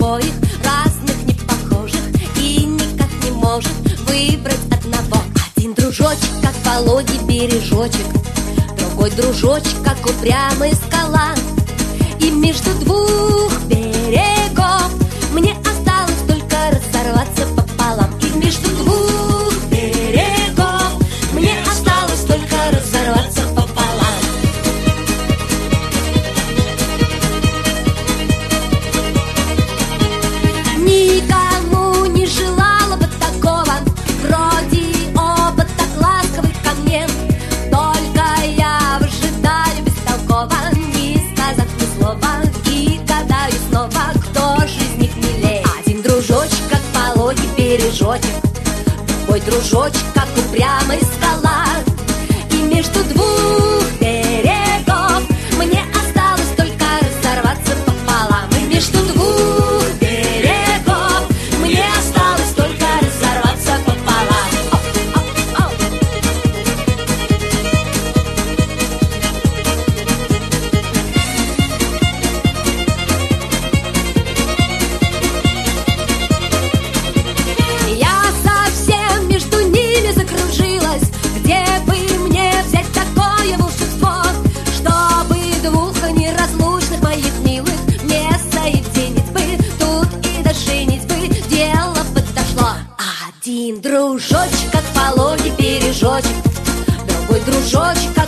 обоих разных, не похожих, и никак не может выбрать одного. Один дружочек, как Володе бережочек, другой дружочек, как упрямая скала. И между двух берегов мне осталось только разорваться пополам. И между двух берегов мне осталось только разорваться пополам. Никому не желала бы такого, вроде оба так ласковы ко мне. Только я выжидаю бестолково, не сказав ни слова, и гадаю снова, кто же из них милее. Один дружочек, как Володе бережочек, другой дружочек, как упрямая скала. И между двух берегов мне осталось только разорваться пополам. И между двух берегов мне осталось только разорваться пополам. Я совсем между ними закружилась. Где бы мне взять такое волшебство, чтобы двух неразлучных моих милых не соединить бы? Тут и до женитьбы дело подошло. Один дружочек, как Володе бережочек, другой дружочек,